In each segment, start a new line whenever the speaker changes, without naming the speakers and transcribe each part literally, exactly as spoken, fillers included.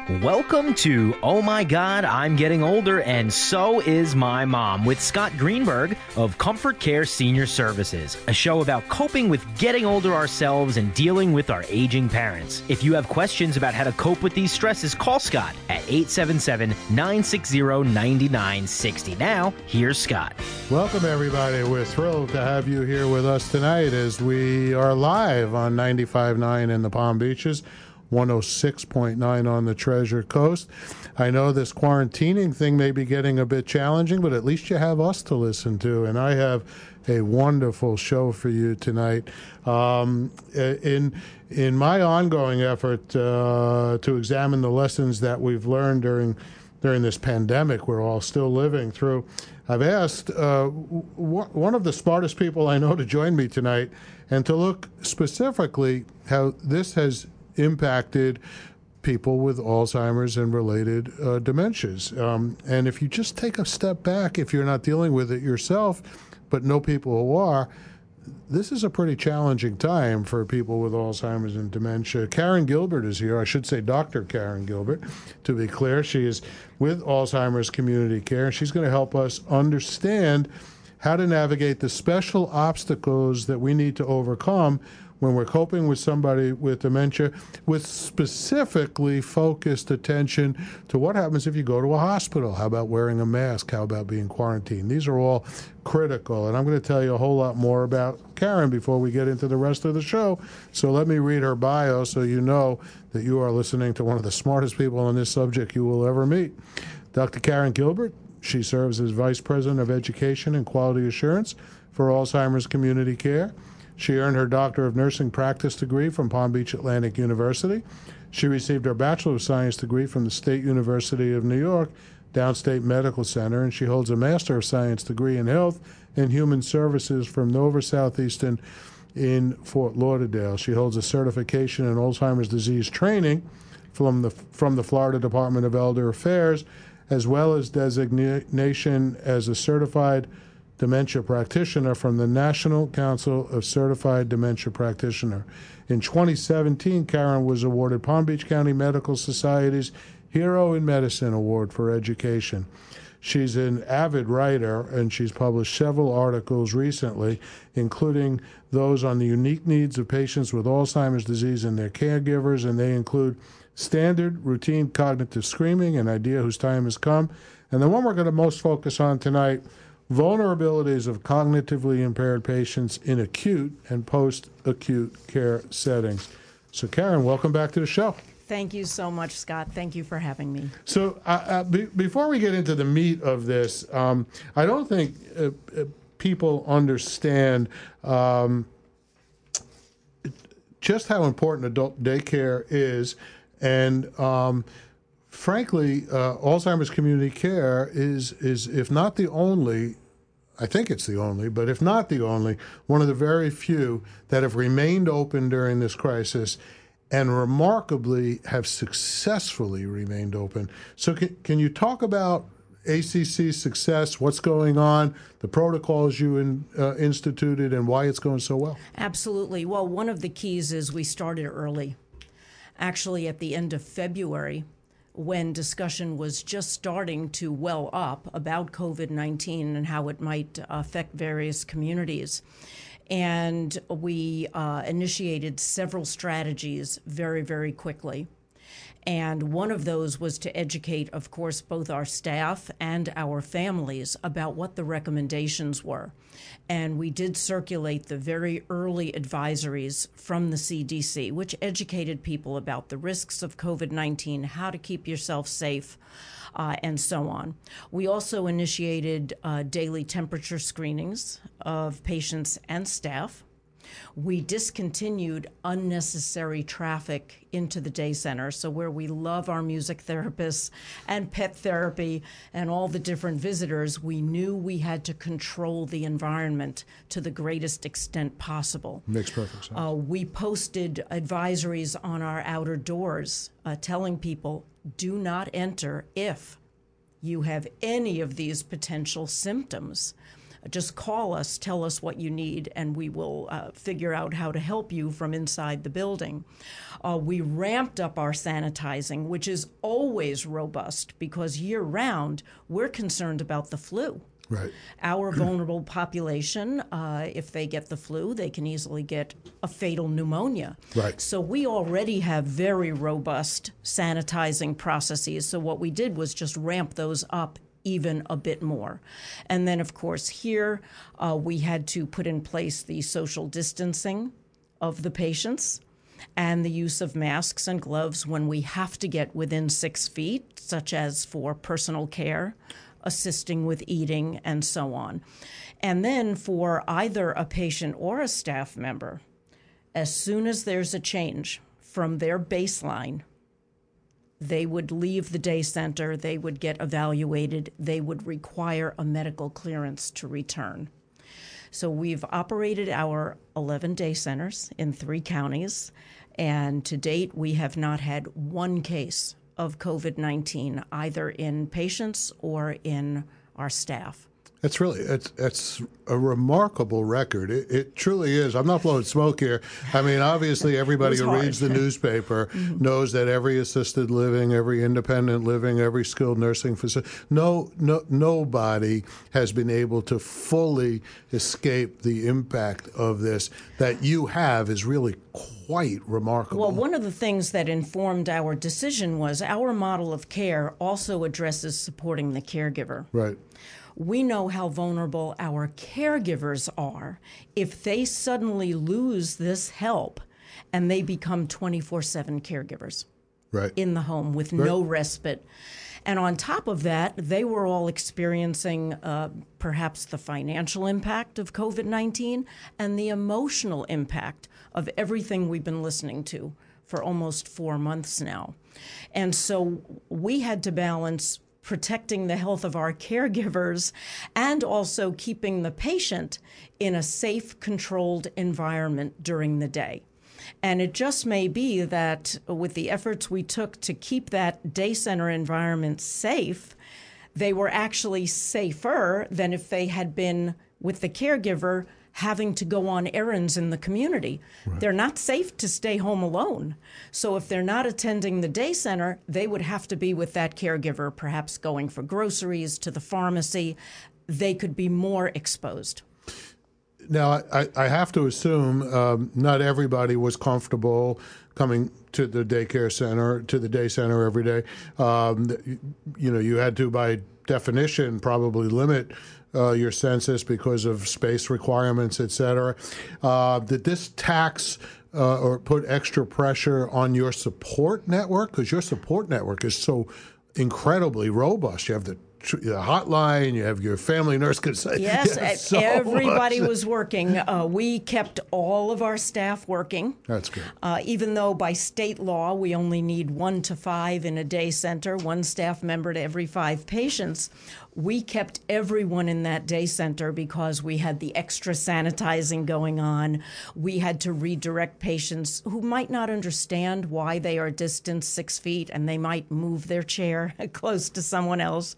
Welcome to Oh My God, I'm Getting Older, and So Is My Mom with Scott Greenberg of Comfort Care Senior Services, a show about coping with getting older ourselves and dealing with our aging parents. If you have questions about how to cope with these stresses, call Scott at eight seven seven, nine six zero, nine nine six zero. Now, here's Scott.
Welcome, everybody. We're thrilled to have you here with us tonight as we are live on ninety-five point nine in the Palm Beaches, one oh six point nine on the Treasure Coast. I know this quarantining thing may be getting a bit challenging, but at least you have us to listen to, and I have a wonderful show for you tonight. Um, in in my ongoing effort uh, to examine the lessons that we've learned during during this pandemic we're all still living through, I've asked uh, w- one of the smartest people I know to join me tonight and to look specifically how this has impacted people with Alzheimer's and related uh, dementias. Um, and if you just take a step back, if you're not dealing with it yourself, but know people who are, this is a pretty challenging time for people with Alzheimer's and dementia. Karen Gilbert is here. I should say Doctor Karen Gilbert, to be clear. She is with Alzheimer's Community Care. She's going to help us understand how to navigate the special obstacles that we need to overcome when we're coping with somebody with dementia, with specifically focused attention to what happens if you go to a hospital. How about wearing a mask? How about being quarantined? These are all critical, and I'm going to tell you a whole lot more about Karen before we get into the rest of the show. So let me read her bio so you know that you are listening to one of the smartest people on this subject you will ever meet. Doctor Karen Gilbert, she serves as Vice President of Education and Quality Assurance for Alzheimer's Community Care. She earned her Doctor of Nursing Practice degree from Palm Beach Atlantic University. She received her Bachelor of Science degree from the State University of New York, Downstate Medical Center, and she holds a Master of Science degree in Health and Human Services from Nova Southeastern in Fort Lauderdale. She holds a certification in Alzheimer's disease training from the from the Florida Department of Elder Affairs, as well as designation as a certified dementia practitioner from the National Council of Certified Dementia Practitioner. In twenty seventeen, Karen was awarded Palm Beach County Medical Society's Hero in Medicine Award for Education. She's an avid writer, and she's published several articles recently, including those on the unique needs of patients with Alzheimer's disease and their caregivers, and they include Standard Routine Cognitive Screening, An Idea Whose Time Has Come, and the one we're going to most focus on tonight, Vulnerabilities of Cognitively Impaired Patients in Acute and Post-Acute Care Settings. So, Karen, welcome back to the show.
Thank you so much, Scott. Thank you for having me.
So, uh, uh, be- before we get into the meat of this, um, I don't think uh, uh, people understand um, just how important adult daycare is, and um, frankly, uh, Alzheimer's Community Care is, is, if not the only, I think it's the only, but if not the only, one of the very few that have remained open during this crisis and remarkably have successfully remained open. So can, can you talk about A C C's success, what's going on, the protocols you in, uh, instituted, and why it's going so well?
Absolutely. Well, one of the keys is we started early. Actually, at the end of February, when discussion was just starting to well up about COVID nineteen and how it might affect various communities. And we uh, initiated several strategies very, very quickly. And one of those was to educate, of course, both our staff and our families about what the recommendations were. And we did circulate the very early advisories from the C D C, which educated people about the risks of COVID nineteen, how to keep yourself safe, uh, and so on. We also initiated uh, daily temperature screenings of patients and staff. We discontinued unnecessary traffic into the day center, so where we love our music therapists and pet therapy and all the different visitors, we knew we had to control the environment to the greatest extent possible.
Makes perfect sense.
Uh, we posted advisories on our outer doors uh, telling people, do not enter if you have any of these potential symptoms. Just call us, tell us what you need, and we will uh, figure out how to help you from inside the building. Uh, we ramped up our sanitizing, which is always robust because year-round we're concerned about the flu.
Right.
Our vulnerable population, uh, if they get the flu, they can easily get a fatal pneumonia.
Right.
So we already have very robust sanitizing processes. So what we did was just ramp those up even a bit more. And then, of course, here uh, we had to put in place the social distancing of the patients and the use of masks and gloves when we have to get within six feet, such as for personal care, assisting with eating, and so on. And then for either a patient or a staff member, as soon as there's a change from their baseline, they would leave the day center, they would get evaluated, they would require a medical clearance to return. So we've operated our eleven day centers in three counties, and to date we have not had one case of COVID nineteen, either in patients or in our staff.
It's really, it's it's a remarkable record. It, it truly is. I'm not blowing smoke here. I mean, obviously, everybody who
hard.
reads the newspaper knows that every assisted living, every independent living, every skilled nursing facility, no, no, nobody has been able to fully escape the impact of this. That you have is really quite remarkable.
Well, one of the things that informed our decision was our model of care also addresses supporting the caregiver.
Right.
We know how vulnerable our caregivers are if they suddenly lose this help and they become twenty-four seven caregivers
Right.
in the home with
Right.
no respite. And on top of that, they were all experiencing uh, perhaps the financial impact of COVID nineteen and the emotional impact of everything we've been listening to for almost four months now. And so we had to balance protecting the health of our caregivers and also keeping the patient in a safe, controlled environment during the day. And it just may be that with the efforts we took to keep that day center environment safe, they were actually safer than if they had been with the caregiver having to go on errands in the community. Right. They're not safe to stay home alone. So if they're not attending the day center, they would have to be with that caregiver, perhaps going for groceries to the pharmacy. They could be more exposed.
Now, I, I have to assume um, not everybody was comfortable coming to the daycare center, to the day center every day. Um, you know, you had to, by definition, probably limit uh, your census because of space requirements, et cetera. Uh, did this tax uh, or put extra pressure on your support network? Because your support network is so incredibly robust. You have the the hotline, you have your family nurse.
Yes,
so
everybody
much.
was working. Uh, we kept all of our staff working.
That's good.
Uh, even though by state law we only need one to five in a day center, one staff member to every five patients, we kept everyone in that day center because we had the extra sanitizing going on. We had to redirect patients who might not understand why they are distanced six feet and they might move their chair close to someone else.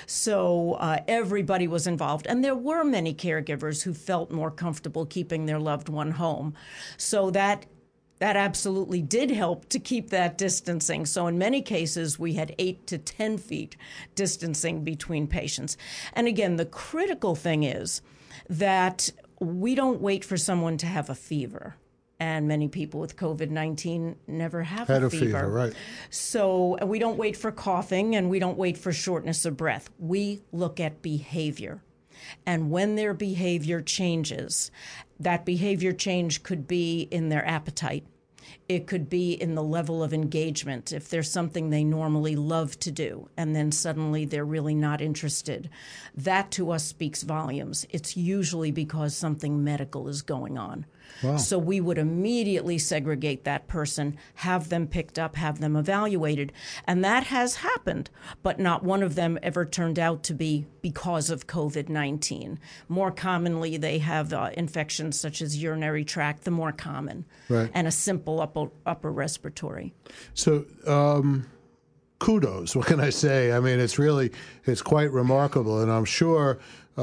So uh, everybody was involved. And there were many caregivers who felt more comfortable keeping their loved one home. So that That absolutely did help to keep that distancing. So in many cases, we had eight to ten feet distancing between patients. And again, the critical thing is that we don't wait for someone to have a fever. And many people with COVID nineteen never have
Had
a,
a
fever.
fever, right.
So we don't wait for coughing and we don't wait for shortness of breath. We look at behavior. And when their behavior changes, that behavior change could be in their appetite. It could be in the level of engagement. If there's something they normally love to do and then suddenly they're really not interested, that to us speaks volumes. It's usually because something medical is going on.
Wow.
So we would immediately segregate that person, have them picked up, have them evaluated. And that has happened, but not one of them ever turned out to be because of COVID nineteen. More commonly, they have uh, infections such as urinary tract, the more common,
right.
and a simple upper, upper respiratory.
So um, kudos. What can I say? I mean, it's really, it's quite remarkable. And I'm sure,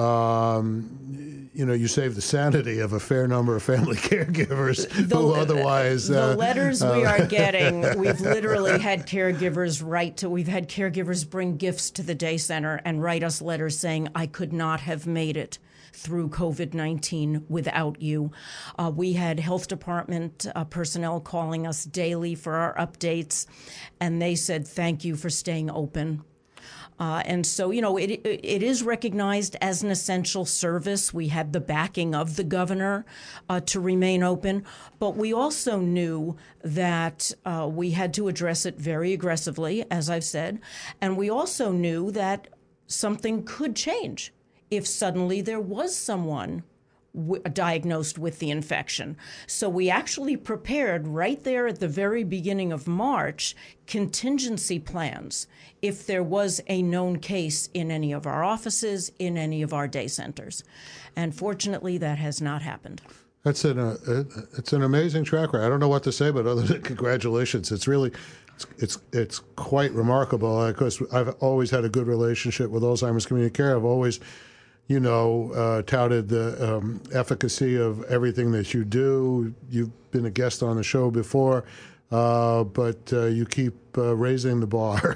um, you know, you saved the sanity of a fair number of family caregivers
the,
who otherwise...
The
uh,
letters
uh,
we are getting, we've literally had caregivers write to, we've had caregivers bring gifts to the day center and write us letters saying, I could not have made it through COVID nineteen without you. Uh, we had health department uh, personnel calling us daily for our updates, and they said, thank you for staying open. Uh, and so, you know, it it is recognized as an essential service. We had the backing of the governor uh, to remain open, but we also knew that uh, we had to address it very aggressively, as I've said, and we also knew that something could change if suddenly there was someone w- diagnosed with the infection. So we actually prepared right there at the very beginning of March contingency plans if there was a known case in any of our offices, in any of our day centers. And fortunately, that has not happened.
That's an, uh, it's an amazing track record. I don't know what to say, but other than congratulations. It's really, it's it's, it's quite remarkable. Of course, I've always had a good relationship with Alzheimer's Community Care. I've always, you know, uh, touted the um, efficacy of everything that you do. You've been a guest on the show before, uh, but uh, you keep uh, raising the bar.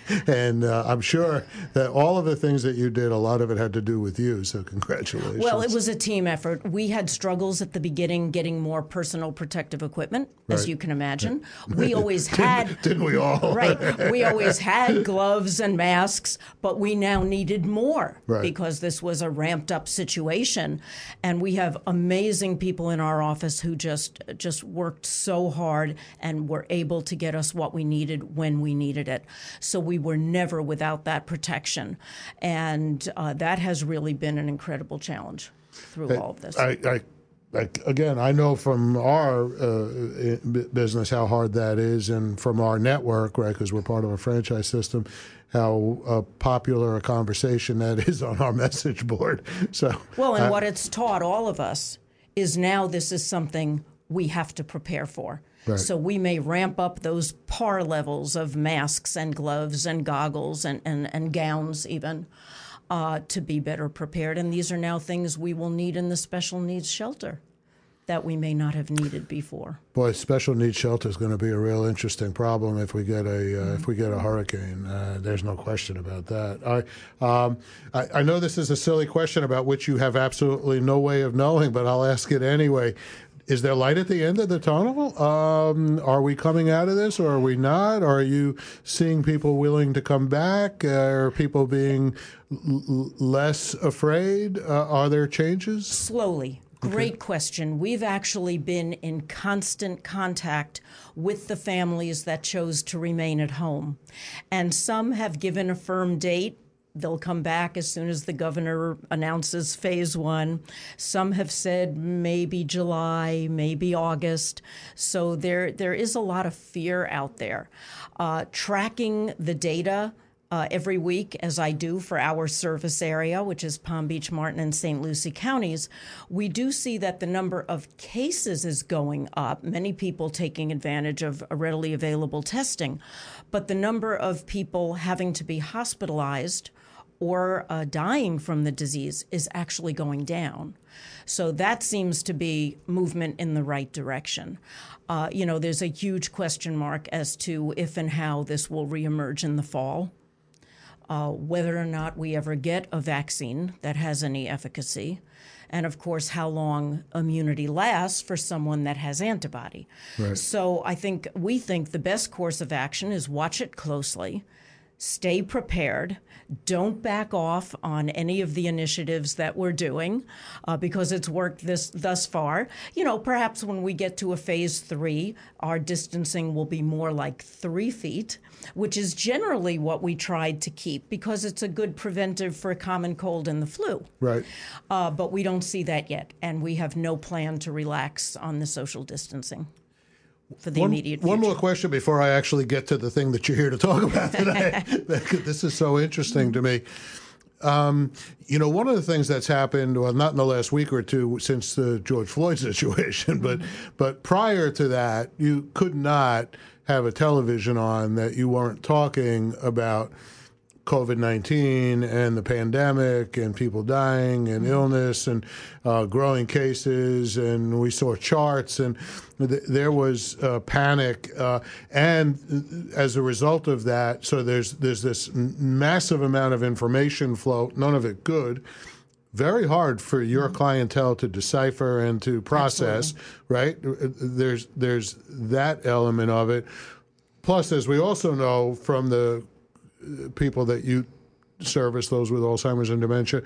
and uh, I'm sure that all of the things that you did, a lot of it had to do with you, so congratulations.
Well, it was a team effort. We had struggles at the beginning getting more personal protective equipment, as
Right.
you can imagine. We always had...
Didn't, didn't we all?
Right. We always had gloves and masks, but we now needed more
Right.
because this was a ramped up situation. And we have amazing people in our office who just just worked so hard and were able to get us what we needed when we needed it. So we were never without that protection. And uh, that has really been an incredible challenge through all of this.
I, I, I, again, I know from our uh, business how hard that is, and from our network, right, because we're part of a franchise system, how uh, popular a conversation that is on our message board. So,
well, and
uh,
what it's taught all of us is now this is something we have to prepare for.
Right.
So we may ramp up those par levels of masks and gloves and goggles and, and, and gowns even uh, to be better prepared. And these are now things we will need in the special needs shelter that we may not have needed before.
Boy, special needs shelter is going to be a real interesting problem if we get a uh, mm-hmm. if we get a hurricane. Uh, there's no question about that. I, um, I I know this is a silly question about which you have absolutely no way of knowing, but I'll ask it anyway. Is there light at the end of the tunnel? Um, are we coming out of this, or are we not? Are you seeing people willing to come back? Uh, are people being l- less afraid? Uh, are there changes?
Slowly. Great okay. question. We've actually been in constant contact with the families that chose to remain at home. And some have given a firm date. They'll come back as soon as the governor announces phase one. Some have said maybe July, maybe August. So there, there is a lot of fear out there. Uh, tracking the data uh, every week, as I do for our service area, which is Palm Beach, Martin, and Saint Lucie counties, we do see that the number of cases is going up, many people taking advantage of readily available testing. But the number of people having to be hospitalized or uh, dying from the disease is actually going down. So that seems to be movement in the right direction. Uh, you know, there's a huge question mark as to if and how this will reemerge in the fall, uh, whether or not we ever get a vaccine that has any efficacy, and of course how long immunity lasts for someone that has antibody.
Right.
So I think we think the best course of action is watch it closely, stay prepared. Don't back off on any of the initiatives that we're doing uh, because it's worked this thus far. You know, perhaps when we get to a phase three, our distancing will be more like three feet, which is generally what we tried to keep because it's a good preventive for a common cold and the flu.
Right.
Uh, but we don't see that yet, and we have no plan to relax on the social distancing for the
one,
immediate future.
One more question before I actually get to the thing that you're here to talk about today. This is so interesting to me. Um, you know, one of the things that's happened, well, not in the last week or two since the George Floyd situation, but but prior to that, you could not have a television on that you weren't talking about COVID nineteen and the pandemic and people dying and illness and uh, growing cases, and we saw charts, and th- there was uh, panic, uh, and as a result of that, so there's there's this massive amount of information flow, none of it good, very hard for your clientele to decipher and to process. Absolutely. Right? There's there's that element of it. Plus, as we also know from the people that you service, those with Alzheimer's and dementia,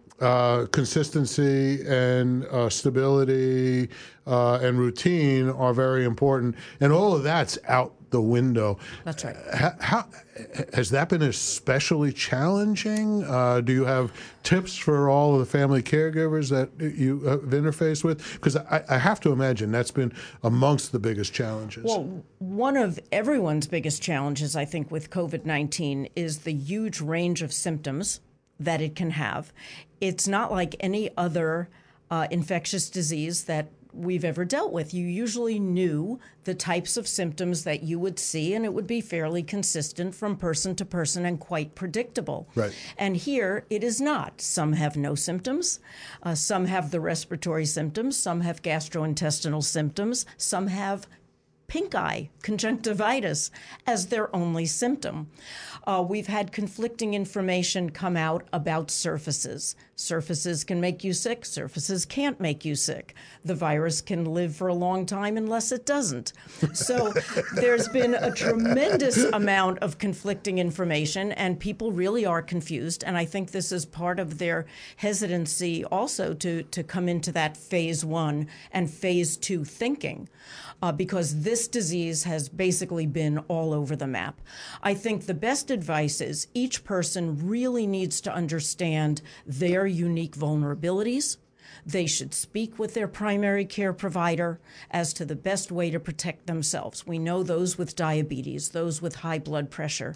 uh, consistency and uh, stability uh, and routine are very important, and all of that's out the window.
That's right.
How, how has that been especially challenging? Uh, do you have tips for all of the family caregivers that you have interfaced with? Because I, I have to imagine that's been amongst the biggest challenges.
Well, one of everyone's biggest challenges, I think, with COVID nineteen is the huge range of symptoms that it can have. It's not like any other uh, infectious disease that we've ever dealt with. You usually knew the types of symptoms that you would see, and it would be fairly consistent from person to person and quite predictable.
Right.
And here it is not. Some have no symptoms. Uh, some have the respiratory symptoms. Some have gastrointestinal symptoms. Some have pink eye, conjunctivitis, as their only symptom. Uh, we've had conflicting information come out about surfaces. Surfaces can make you sick. Surfaces can't make you sick. The virus can live for a long time unless it doesn't. So there's been a tremendous amount of conflicting information, and people really are confused. And I think this is part of their hesitancy also to, to come into that phase one and phase two thinking. Uh, because this disease has basically been all over the map. I think the best advice is each person really needs to understand their unique vulnerabilities. They should speak with their primary care provider as to the best way to protect themselves. We know those with diabetes, those with high blood pressure,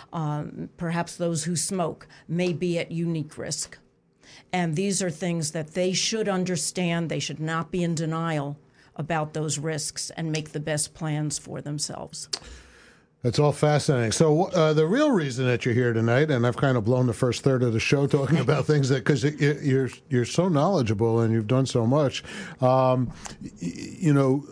um, perhaps those who smoke may be at unique risk. And these are things that they should understand. They should not be in denial about those risks and make the best plans for themselves.
That's all fascinating. So uh, the real reason that you're here tonight, and I've kind of blown the first third of the show talking about things that, because you're you're so knowledgeable and you've done so much, um, you know,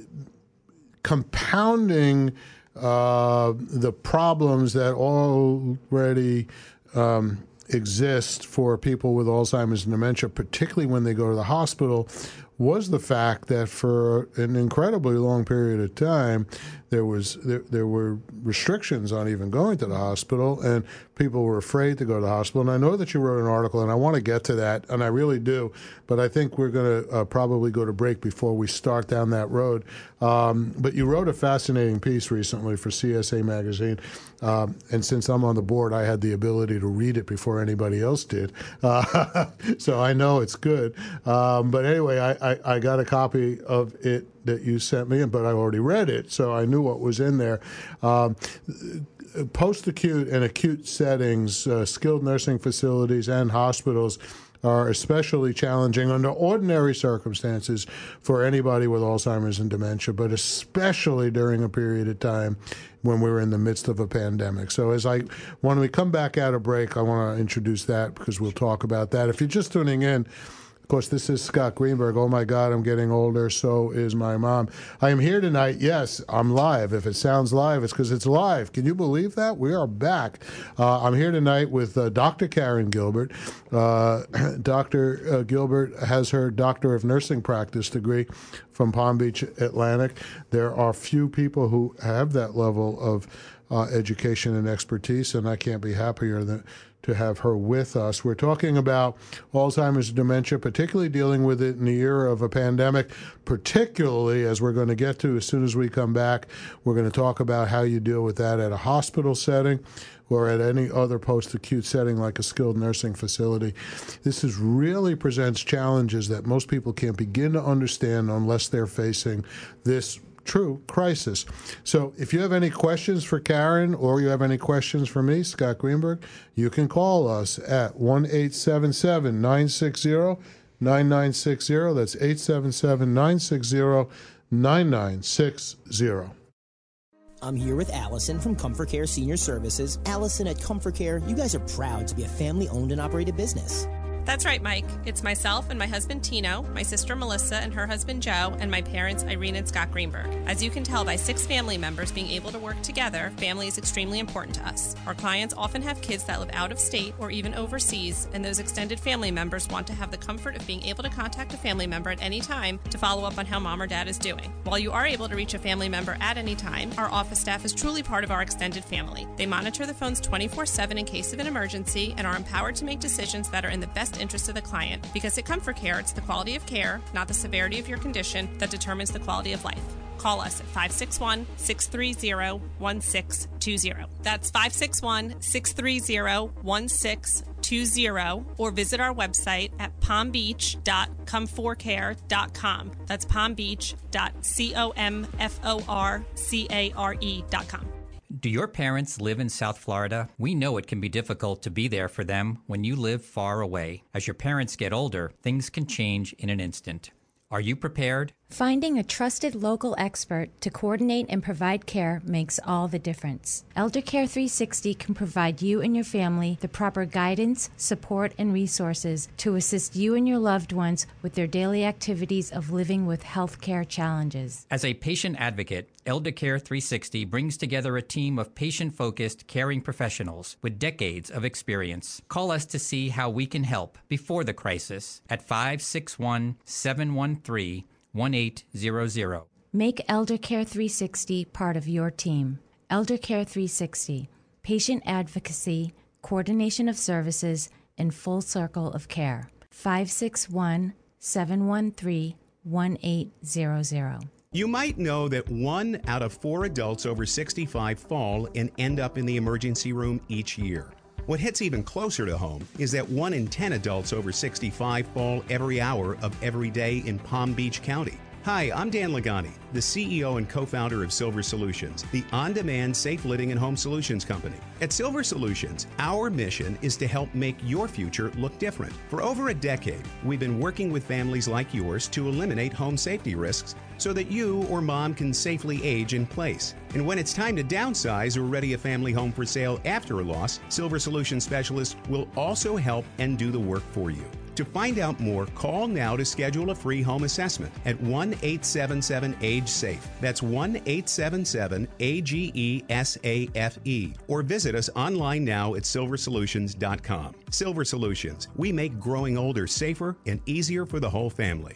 compounding uh, the problems that already um, exist for people with Alzheimer's and dementia, particularly when they go to the hospital, was the fact that for an incredibly long period of time, there was there, there were restrictions on even going to the hospital, and people were afraid to go to the hospital. And I know that you wrote an article, and I want to get to that, and I really do, but I think we're going to uh, probably go to break before we start down that road. Um, but you wrote a fascinating piece recently for C S A Magazine, um, and since I'm on the board, I had the ability to read it before anybody else did, uh, so I know it's good. Um, but anyway, I, I, I got a copy of it that you sent me, but I already read it, so I knew what was in there. Um, post-acute and acute settings, uh, skilled nursing facilities and hospitals are especially challenging under ordinary circumstances for anybody with Alzheimer's and dementia, but especially during a period of time when we're in the midst of a pandemic. So as I, when we come back out of break, I want to introduce that because we'll talk about that. If you're just tuning in, of course, this is Scott Greenberg. Oh, my God, I'm getting older. So is my mom. I am here tonight. Yes, I'm live. If it sounds live, it's because it's live. Can you believe that? We are back. Uh, I'm here tonight with uh, Doctor Karen Gilbert. Uh, Doctor Uh, Gilbert has her Doctor of Nursing Practice degree from Palm Beach Atlantic. There are few people who have that level of uh, education and expertise, and I can't be happier than to have her with us. We're talking about Alzheimer's and dementia, particularly dealing with it in the era of a pandemic, particularly, as we're going to get to as soon as we come back, we're going to talk about how you deal with that at a hospital setting or at any other post-acute setting like a skilled nursing facility. This is really presents challenges that most people can't begin to understand unless they're facing this true crisis. So if you have any questions for Karen or you have any questions for me, Scott Greenberg, you can call us at one eight seven seven, nine six zero, nine nine six zero. That's eight seven seven, nine six zero, nine nine six zero.
I'm here with Allison from Comfort Care Senior Services. Allison, at Comfort Care, you guys are proud to be a family-owned and operated business.
That's right, Mike. It's myself and my husband Tino, my sister Melissa and her husband Joe, and my parents Irene and Scott Greenberg. As you can tell by six family members being able to work together, family is extremely important to us. Our clients often have kids that live out of state or even overseas, and those extended family members want to have the comfort of being able to contact a family member at any time to follow up on how mom or dad is doing. While you are able to reach a family member at any time, our office staff is truly part of our extended family. They monitor the phones twenty-four seven in case of an emergency and are empowered to make decisions that are in the best interest of the client, because at Comfort Care, it's the quality of care, not the severity of your condition, that determines the quality of life. Call us at five six one, six three zero, one six two zero. That's five six one, six three zero, one six two zero, or visit our website at palm beach dot comfort care dot com. That's palm beach dot comforcare dot com.
Do your parents live in South Florida? We know it can be difficult to be there for them when you live far away. As your parents get older, things can change in an instant. Are you prepared?
Finding a trusted local expert to coordinate and provide care makes all the difference. Elder Care three sixty can provide you and your family the proper guidance, support, and resources to assist you and your loved ones with their daily activities of living with health care challenges.
As a patient advocate, Elder Care three sixty brings together a team of patient-focused, caring professionals with decades of experience. Call us to see how we can help before the crisis at five six one, seven one three, one eight zero zero.
Make Elder Care three sixty part of your team. Elder Care three sixty, patient advocacy, coordination of services, and full circle of care. five six one, seven one three, one eight zero zero.
You might know that one out of four adults over sixty-five fall and end up in the emergency room each year. What hits even closer to home is that one in ten adults over sixty-five fall every hour of every day in Palm Beach County. Hi, I'm Dan Lagani, the C E O and co-founder of Silver Solutions, the on-demand safe living and home solutions company. At Silver Solutions, our mission is to help make your future look different. For over a decade, we've been working with families like yours to eliminate home safety risks so that you or mom can safely age in place. And when it's time to downsize or ready a family home for sale after a loss, Silver Solutions specialists will also help and do the work for you. To find out more, call now to schedule a free home assessment at one eight seven seven age safe. That's one eight seven seven A G E S A F E. Or visit us online now at silver solutions dot com. Silver Solutions. We make growing older safer and easier for the whole family.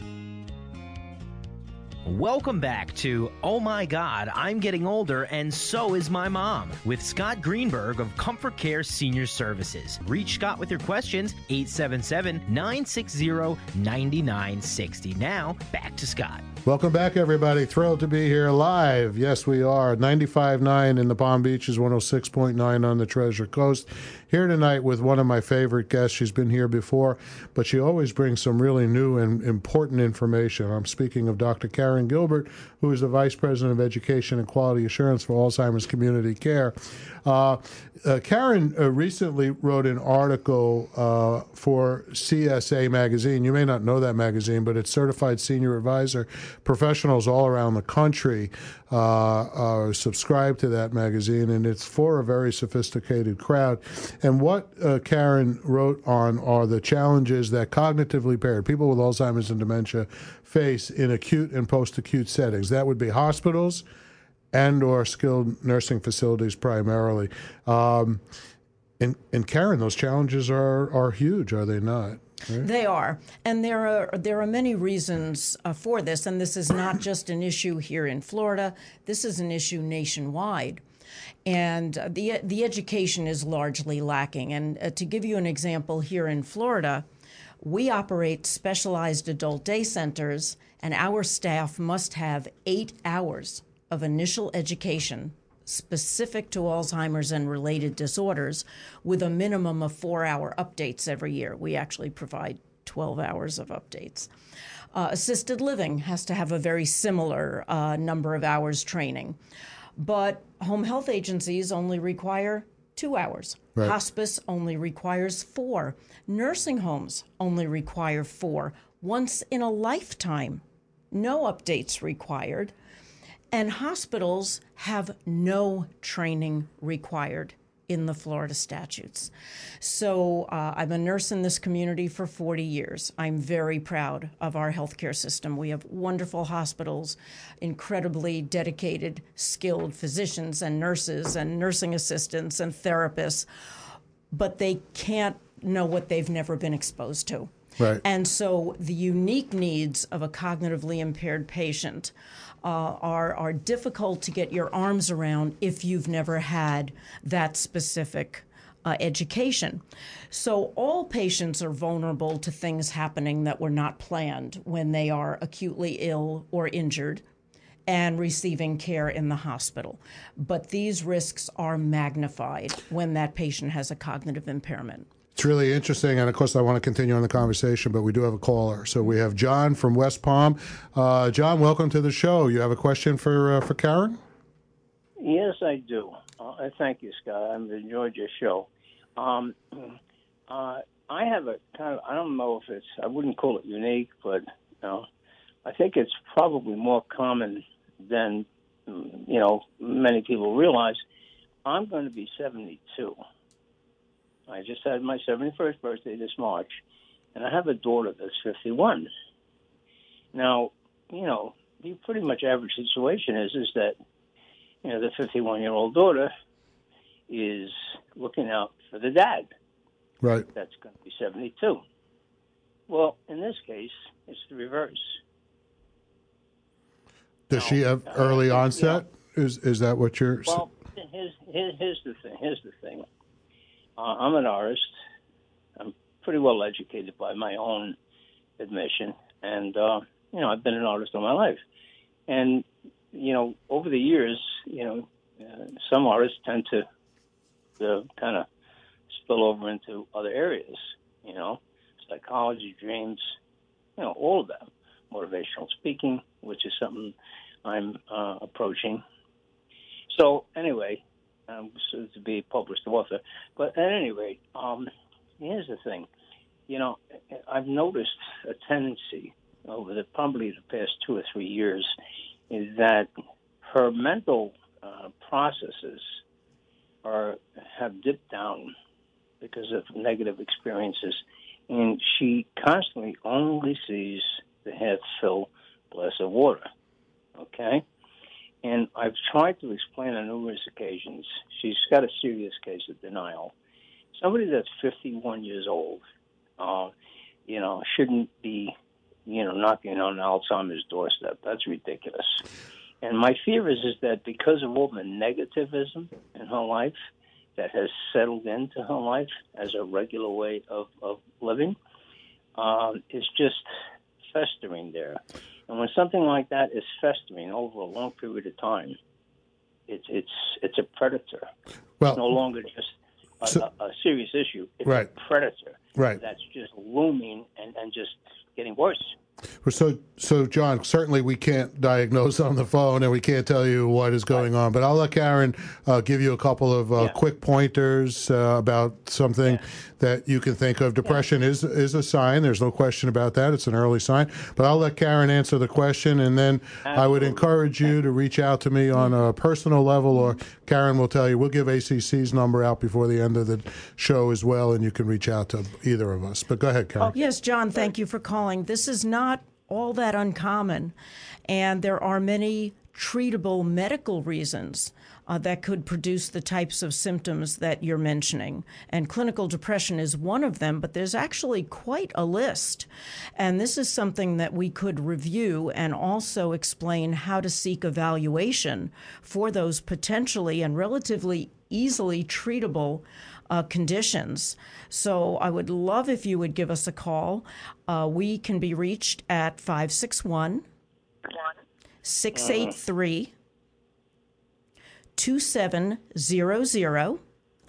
Welcome back to Oh My God, I'm Getting Older and So Is My Mom with Scott Greenberg of Comfort Care Senior Services. Reach Scott with your questions, eight seven seven, nine six zero, nine nine six zero. Now, back to Scott.
Welcome back, everybody. Thrilled to be here live. Yes, we are. ninety-five point nine in the Palm Beaches, one oh six point nine on the Treasure Coast. Here tonight with one of my favorite guests. She's been here before, but she always brings some really new and important information. I'm speaking of Doctor Karen Gilbert, who is the Vice President of Education and Quality Assurance for Alzheimer's Community Care. Uh, uh, Karen uh, recently wrote an article uh, for C S A magazine. You may not know that magazine, but it's Certified Senior Advisor. Professionals all around the country uh, are subscribed to that magazine, and it's for a very sophisticated crowd. And what uh, Karen wrote on are the challenges that cognitively impaired people with Alzheimer's and dementia face in acute and post-acute settings. That would be hospitals and or skilled nursing facilities primarily. Um, and, and Karen, those challenges are, are huge, are they not? Right?
They are, and there are there are many reasons uh, for this, and this is not just an issue here in Florida. This is an issue nationwide, and uh, the the education is largely lacking. And uh, to give you an example, here in Florida, we operate specialized adult day centers, and our staff must have eight hours of initial education specific to Alzheimer's and related disorders, with a minimum of four-hour updates every year. We actually provide twelve hours of updates. Uh, assisted living has to have a very similar uh, number of hours training. But home health agencies only require two hours. Right. Hospice only requires four. Nursing homes only require four. Once in a lifetime, no updates required. And hospitals have no training required in the Florida statutes. So uh, I'm a nurse in this community for forty years. I'm very proud of our healthcare system. We have wonderful hospitals, incredibly dedicated, skilled physicians and nurses and nursing assistants and therapists, but they can't know what they've never been exposed to.
Right.
And so the unique needs of a cognitively impaired patient uh, are, are difficult to get your arms around if you've never had that specific uh, education. So all patients are vulnerable to things happening that were not planned when they are acutely ill or injured and receiving care in the hospital. But these risks are magnified when that patient has a cognitive impairment.
It's really interesting, and of course I want to continue on the conversation, but we do have a caller. So we have John from West Palm. Uh, John, welcome to the show. You have a question for uh, for Karen?
Yes, I do. Uh, thank you, Scott. I've enjoyed your show. Um, uh, I have a kind of, I don't know if it's, I wouldn't call it unique, but you know, I think it's probably more common than, you know, many people realize. I'm going to be seventy-two. I just had my seventy-first birthday this March, and I have a daughter that's fifty-one. Now, you know, the pretty much average situation is is that, you know, the fifty-one-year-old daughter is looking out for the dad.
Right.
That's going to be seventy-two. Well, in this case, it's the reverse.
Does
now,
she have early uh, onset? You know, is is that what you're...
Well, here's, here's, here's the thing. Here's the thing. Uh, I'm an artist. I'm pretty well educated by my own admission. And, uh, you know, I've been an artist all my life. And, you know, over the years, you know, uh, some artists tend to, to kind of spill over into other areas, you know, psychology, dreams, you know, all of them. Motivational speaking, which is something I'm uh, approaching. So, anyway... Um, so to be a published author. But at any rate, um, here's the thing. You know, I've noticed a tendency over the probably the past two or three years is that her mental uh, processes are have dipped down because of negative experiences, and she constantly only sees the half-filled glass of water. Okay? And I've tried to explain on numerous occasions. She's got a serious case of denial. Somebody that's fifty-one years old, uh, you know, shouldn't be, you know, knocking on Alzheimer's doorstep. That's ridiculous. And my fear is, is that because of all the negativism in her life that has settled into her life as a regular way of, of living, uh, it's just festering there. And when something like that is festering over a long period of time, it's it's it's a predator.
Well,
it's no longer just a,
so,
a, a serious issue. It's
right.
a predator
right.
that's just looming and, and just getting worse.
So, so John, certainly we can't diagnose on the phone and we can't tell you what is going right. on, but I'll let Karen uh, give you a couple of uh, yeah. quick pointers uh, about something yeah. that you can think of. Depression yeah. is is a sign. There's no question about that. It's an early sign. But I'll let Karen answer the question, and then Absolutely. I would encourage you to reach out to me on a personal level, or Karen will tell you. We'll give A C C's number out before the end of the show as well, and you can reach out to either of us. But go ahead, Karen.
Oh, yes, John, thank you for calling. This is not all that uncommon, and there are many treatable medical reasons uh, that could produce the types of symptoms that you're mentioning. And clinical depression is one of them, but there's actually quite a list. And this is something that we could review and also explain how to seek evaluation for those potentially and relatively easily treatable Uh, conditions. So I would love if you would give us a call. Uh, we can be reached at five six one, six eight three, two seven zero zero.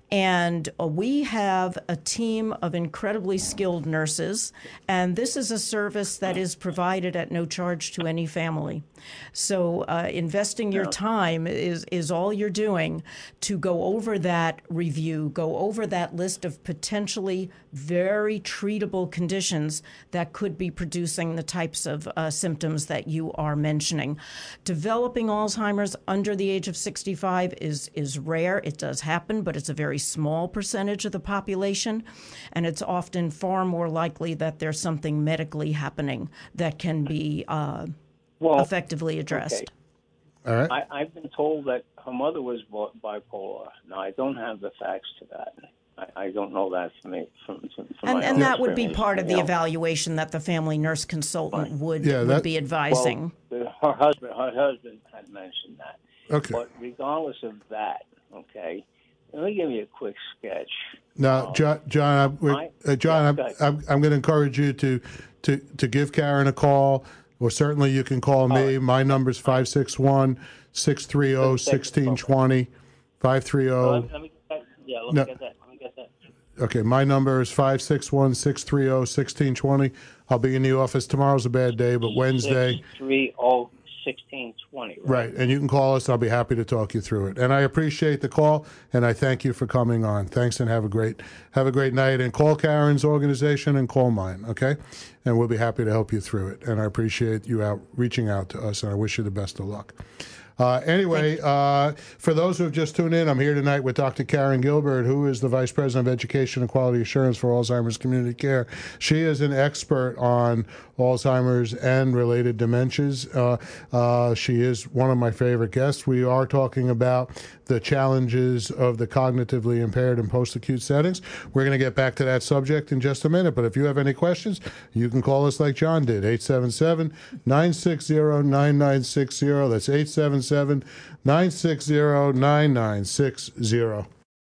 And uh, we have a team of incredibly skilled nurses, and this is a service that is provided at no charge to any family. So uh, investing your time is, is all you're doing to go over that review, go over that list of potentially very treatable conditions that could be producing the types of uh, symptoms that you are mentioning. Developing Alzheimer's under the age of sixty-five is, is rare. It does happen, but it's a very small percentage of the population, and it's often far more likely that there's something medically happening that can be uh, well, effectively addressed.
Okay.
All right.
I, I've been told that her mother was bipolar. Now, I don't have the facts to that. I, I don't know that from me. From, from, from
and
my
and
own
that would be
experience.
part of the
You know,
evaluation that the family nurse consultant
Right.
would,
Yeah,
would
that-
be advising.
Well, the- her husband, her husband had mentioned that.
Okay.
But regardless of that, okay, let me give you a quick sketch.
Now,
Um,
John, John, I'm, we're-
I-
uh, John,
yeah,
I'm,
go ahead.
I'm, I'm going to encourage you to, to, to give Karen a call, or certainly you can call me.
right.
My number's five six one, six three zero, one six two zero, five three
Well,
zero.
let, let me get that. Yeah, let
No.
me get that. Let me get that.
Okay, my number is five six one, six three zero, one six two zero. I'll be in the office. Tomorrow's a bad day, but Wednesday.
Six three zero sixteen twenty. Right.
Right, and you can call us. I'll be happy to talk you through it. And I appreciate the call, and I thank you for coming on. Thanks, and have a great have a great night. And call Karen's organization and call mine, okay? And we'll be happy to help you through it. And I appreciate you out reaching out to us, and I wish you the best of luck. Uh, anyway, uh, for those who have just tuned in, I'm here tonight with Doctor Karen Gilbert, who is the Vice President of Education and Quality Assurance for Alzheimer's Community Care. She is an expert on Alzheimer's and related dementias. Uh, uh, she is one of my favorite guests. We are talking about the challenges of the cognitively impaired in post-acute settings. We're going to get back to that subject in just a minute, but if you have any questions, you can call us like John did, eight seven seven, nine six zero, nine nine six zero. That's eight seven seven, nine six zero, nine nine six zero.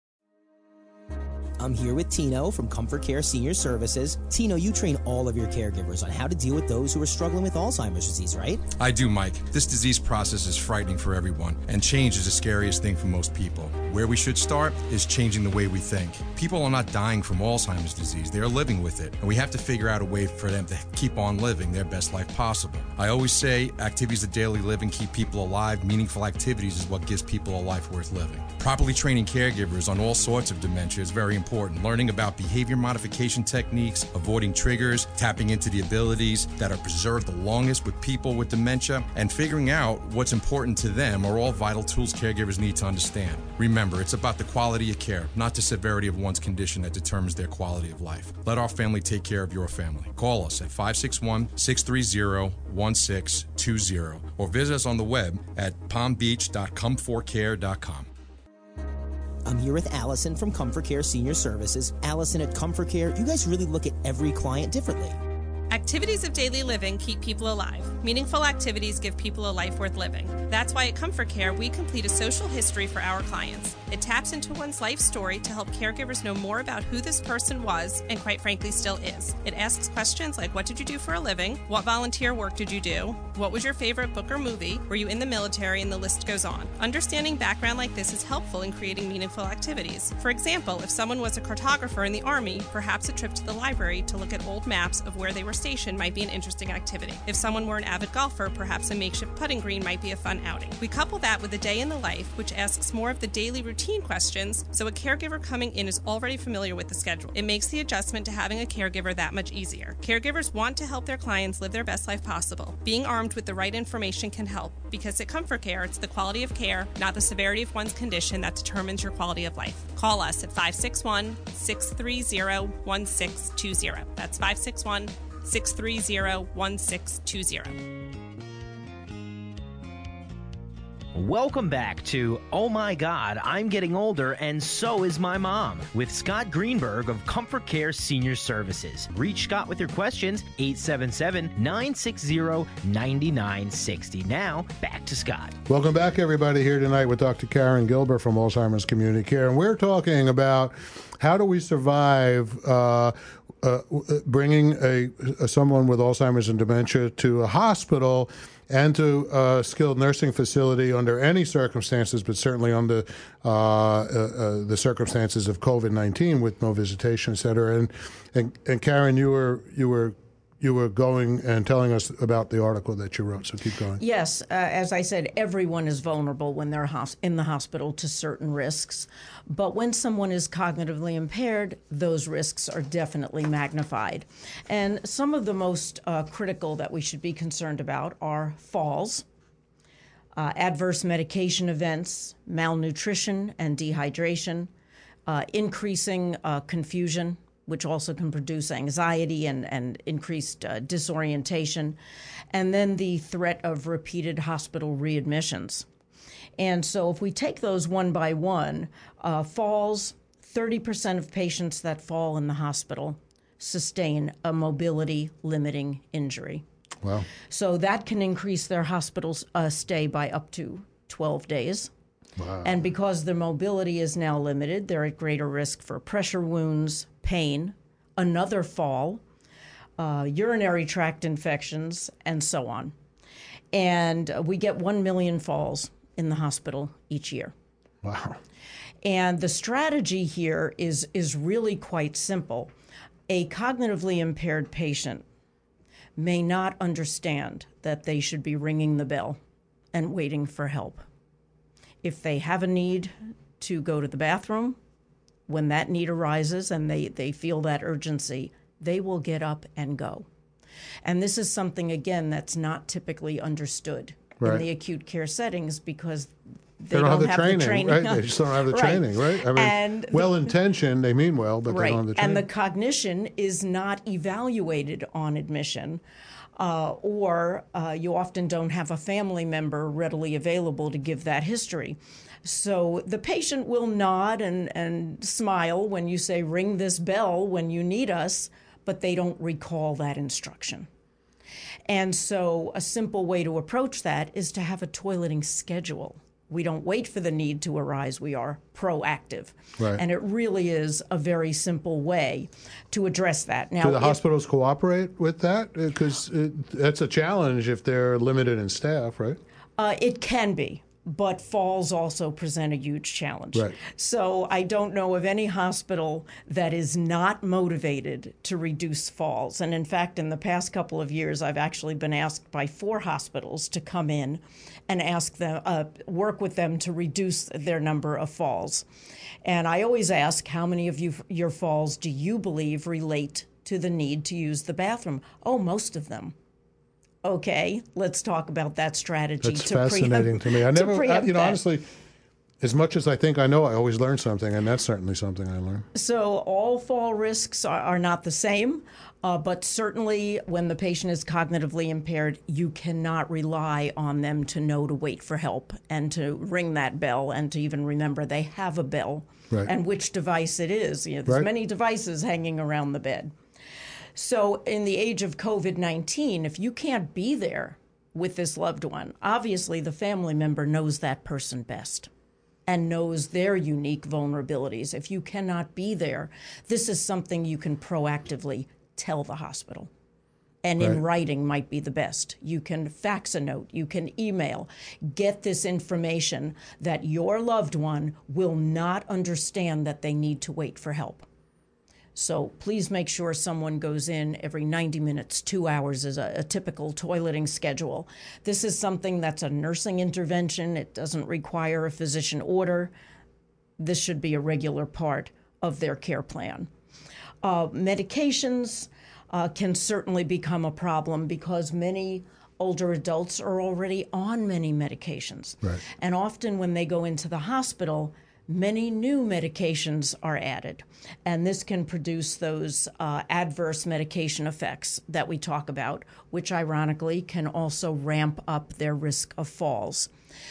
I'm here with Tino from Comfort Care Senior Services. Tino, you train all of your caregivers on how to deal with those who are struggling with Alzheimer's disease, right?
I do, Mike. This disease process is frightening for everyone, and change is the scariest thing for most people. Where we should start is changing the way we think. People are not dying from Alzheimer's disease, they are living with it, and we have to figure out a way for them to keep on living their best life possible. I always say activities of daily living keep people alive. Meaningful activities is what gives people a life worth living. Properly training caregivers on all sorts of dementia is very important. Learning about behavior modification techniques, avoiding triggers, tapping into the abilities that are preserved the longest with people with dementia, and figuring out what's important to them are all vital tools caregivers need to understand. Remember, it's about the quality of care, not the severity of one's condition that determines their quality of life. Let our family take care of your family. Call us at five six one, six three zero, one six two zero or visit us on the web at palm beach dot comfort care dot com.
I'm here with Allison from Comfort Care Senior Services. Allison, at Comfort Care, you guys really look at every client differently.
Activities of daily living keep people alive. Meaningful activities give people a life worth living. That's why at Comfort Care, we complete a social history for our clients. It taps into one's life story to help caregivers know more about who this person was and, quite frankly, still is. It asks questions like, what did you do for a living? What volunteer work did you do? What was your favorite book or movie? Were you in the military? And the list goes on. Understanding background like this is helpful in creating meaningful activities. For example, if someone was a cartographer in the Army, perhaps a trip to the library to look at old maps of where they were station might be an interesting activity. If someone were an avid golfer, perhaps a makeshift putting green might be a fun outing. We couple that with a day in the life, which asks more of the daily routine questions, so a caregiver coming in is already familiar with the schedule. It makes the adjustment to having a caregiver that much easier. Caregivers want to help their clients live their best life possible. Being armed with the right information can help, because at Comfort Care, it's the quality of care, not the severity of one's condition, that determines your quality of life. Call us at five six one, six three zero, one six two zero. That's five six one, six three zero, one six two zero.
Welcome back to Oh My God, I'm Getting Older and So Is My Mom with Scott Greenberg of Comfort Care Senior Services. Reach Scott with your questions, eight seven seven, nine six zero, nine nine six zero. Now, back to Scott.
Welcome back, everybody, here tonight with Doctor Karen Gilbert from Alzheimer's Community Care. And we're talking about how do we survive uh, uh, bringing a, a someone with Alzheimer's and dementia to a hospital and to a skilled nursing facility under any circumstances, but certainly under uh, uh, uh, the circumstances of COVID nineteen with no visitation, et cetera. And, and, and Karen, you were, you were You were going and telling us about the article that you wrote, so keep going.
Yes, uh, as I said, everyone is vulnerable when they're hos- in the hospital to certain risks. But when someone is cognitively impaired, those risks are definitely magnified. And some of the most uh, critical that we should be concerned about are falls, uh, adverse medication events, malnutrition and dehydration, uh, increasing uh, confusion, which also can produce anxiety and, and increased uh, disorientation, and then the threat of repeated hospital readmissions. And so if we take those one by one, uh, falls, thirty percent of patients that fall in the hospital sustain a mobility-limiting injury.
Wow.
So that can increase their hospital uh, stay by up to twelve days.
Wow.
And because their mobility is now limited, they're at greater risk for pressure wounds, pain, another fall, uh, urinary tract infections, and so on. And uh, we get one million falls in the hospital each year.
Wow.
And the strategy here is, is really quite simple. A cognitively impaired patient may not understand that they should be ringing the bell and waiting for help. If they have a need to go to the bathroom, when that need arises and they, they feel that urgency, they will get up and go. And this is something, again, that's not typically understood
right.
in the acute care settings because
they
they,
don't,
don't
have the
have
training,
the training.
right? They just don't have the
right.
training, right? I mean,
and
well-intentioned, they mean well, but
right.
they don't have the training.
And the cognition is not evaluated on admission. Uh, or uh, you often don't have a family member readily available to give that history. So the patient will nod and, and smile when you say, ring this bell when you need us, but they don't recall that instruction. And so a simple way to approach that is to have a toileting schedule. We don't wait for the need to arise. We are proactive.
Right.
And it really is a very simple way to address that. Now,
do the
if,
hospitals cooperate with that? Because that's a challenge if they're limited in staff, right?
Uh, it can be. But falls also present a huge challenge.
Right.
So I don't know of any hospital that is not motivated to reduce falls. And in fact, in the past couple of years, I've actually been asked by four hospitals to come in and ask them, uh, work with them to reduce their number of falls. And I always ask, how many of you, your falls do you believe relate to the need to use the bathroom? Oh, most of them. Okay, let's talk about that strategy.
That's
to
fascinating
preempt,
to me. I never,
to
I, you know,
that.
honestly, as much as I think I know, I always learn something, and that's certainly something I learned.
So all fall risks are, are not the same, uh, but certainly when the patient is cognitively impaired, you cannot rely on them to know to wait for help and to ring that bell and to even remember they have a bell
right.
and which device it is. You know, there's
right.
many devices hanging around the bed. So in the age of COVID nineteen, if you can't be there with this loved one, obviously the family member knows that person best and knows their unique vulnerabilities. If you cannot be there, this is something you can proactively tell the hospital. And in
Right.
writing might be the best. You can fax a note, you can email, get this information that your loved one will not understand that they need to wait for help. So please make sure someone goes in every ninety minutes, two hours is a, a typical toileting schedule. This is something that's a nursing intervention. It doesn't require a physician order. This should be a regular part of their care plan. Uh, medications uh, can certainly become a problem because many older adults are already on many medications.
Right.
And often when they go into the hospital, many new medications are added, and this can produce those uh, adverse medication effects that we talk about, which ironically can also ramp up their risk of falls.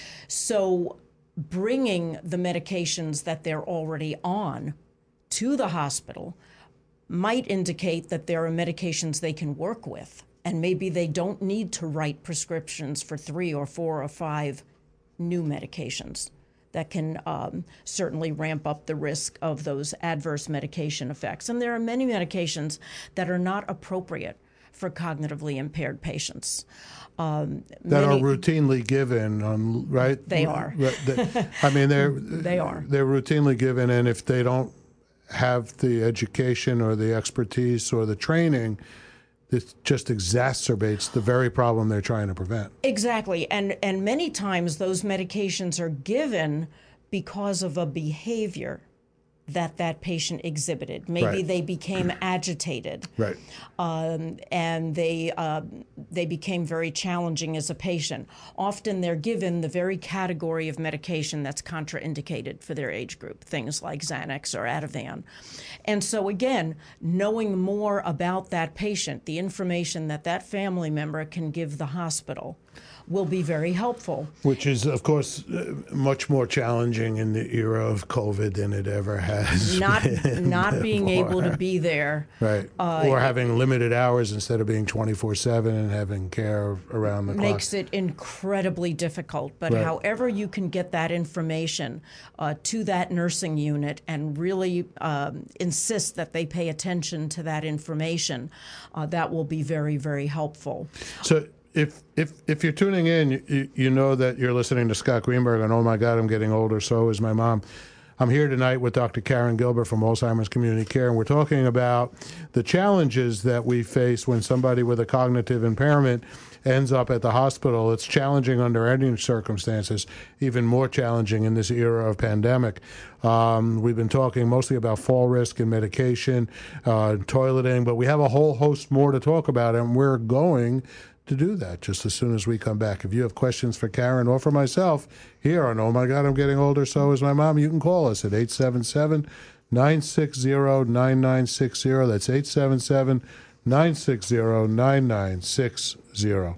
So bringing the medications that they're already on to the hospital might indicate that there are medications they can work with, and maybe they don't need to write prescriptions for three or four or five new medications. That can um, certainly ramp up the risk of those adverse medication effects. And there are many medications that are not appropriate for cognitively impaired patients. Um,
that
many,
are routinely given, um, right?
They are.
I mean, they're
they are.
They're routinely given, and if they don't have the education or the expertise or the training, it just exacerbates the very problem they're trying to prevent.
Exactly, and and many times those medications are given because of a behavior that that patient exhibited. Maybe
right.
they became agitated,
right,
um, and they uh, they became very challenging as a patient. Often they're given the very category of medication that's contraindicated for their age group, things like Xanax or Ativan. And so again, knowing more about that patient, the information that that family member can give the hospital, will be very helpful.
Which is, of course, uh, much more challenging in the era of COVID than it ever has.
Not
been
not being
before.
able to be there.
Right.
Uh,
or having limited hours instead of being twenty-four seven and having care around the clock.
Makes it incredibly difficult. But
right.
however you can get that information uh, to that nursing unit and really um, insist that they pay attention to that information, uh, that will be very, very helpful.
So If if if you're tuning in, you, you know that you're listening to Scott Greenberg on Oh My God, I'm Getting Older, So Is My Mom. I'm here tonight with Doctor Karen Gilbert from Alzheimer's Community Care, and we're talking about the challenges that we face when somebody with a cognitive impairment ends up at the hospital. It's challenging under any circumstances, even more challenging in this era of pandemic. Um, we've been talking mostly about fall risk and medication, uh, toileting, but we have a whole host more to talk about, and we're going to do that just as soon as we come back. If you have questions for Karen or for myself here on Oh My God, I'm Getting Older, So Is My Mom, you can call us at eight seven seven, nine six zero, nine nine six zero. That's eight seven seven, nine six zero, nine nine six zero.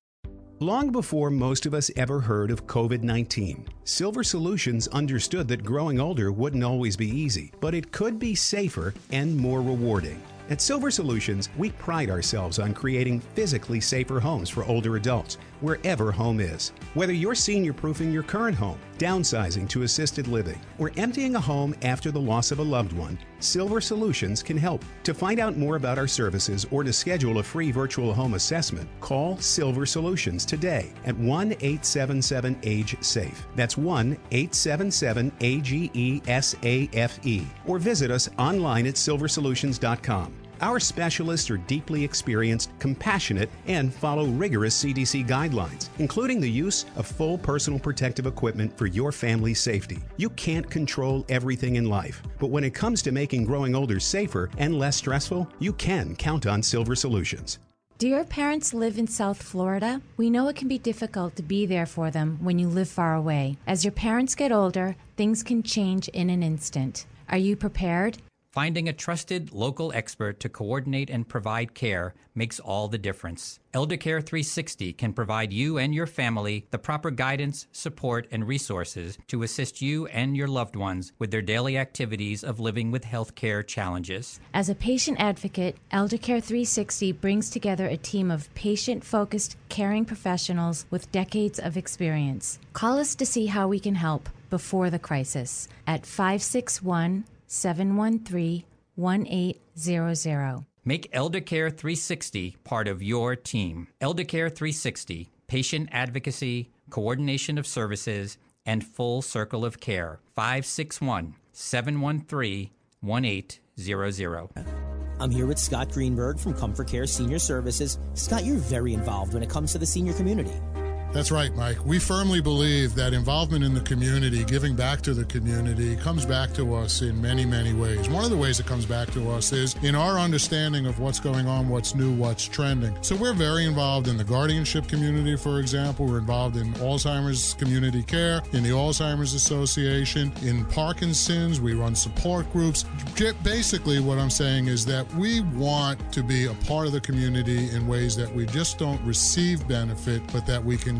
Long before most of us ever heard of COVID nineteen, Silver Solutions understood that growing older wouldn't always be easy, but it could be safer and more rewarding. At Silver Solutions, we pride ourselves on creating physically safer homes for older adults, wherever home is. Whether you're senior-proofing your current home, downsizing to assisted living, or emptying a home after the loss of a loved one, Silver Solutions can help. To find out more about our services or to schedule a free virtual home assessment, call Silver Solutions today at one eight seven seven age safe. That's one eight seven seven A G E S A F E. Or visit us online at silver solutions dot com. Our specialists are deeply experienced, compassionate, and follow rigorous C D C guidelines, including the use of full personal protective equipment for your family's safety. You can't control everything in life, but when it comes to making growing older safer and less stressful, you can count on Silver Solutions.
Do your parents live in South Florida? We know it can be difficult to be there for them when you live far away. As your parents get older, things can change in an instant. Are you prepared?
Finding a trusted local expert to coordinate and provide care makes all the difference. ElderCare three sixty can provide you and your family the proper guidance, support, and resources to assist you and your loved ones with their daily activities of living with healthcare challenges.
As a patient advocate, ElderCare three sixty brings together a team of patient-focused, caring professionals with decades of experience. Call us to see how we can help before the crisis at five six one, seven one three, one eight zero zero.
Make ElderCare three sixty part of your team. ElderCare three sixty, patient advocacy, coordination of services, and full circle of care. five six one, seven one three, one eight zero zero.
I'm here with Scott Greenberg from Comfort Care Senior Services. Scott, you're very involved when it comes to the senior community.
That's right, Mike. We firmly believe that involvement in the community, giving back to the community, comes back to us in many, many ways. One of the ways it comes back to us is in our understanding of what's going on, what's new, what's trending. So we're very involved in the guardianship community, for example. We're involved in Alzheimer's community care, in the Alzheimer's Association, in Parkinson's. We run support groups. Basically, what I'm saying is that we want to be a part of the community in ways that we just don't receive benefit, but that we can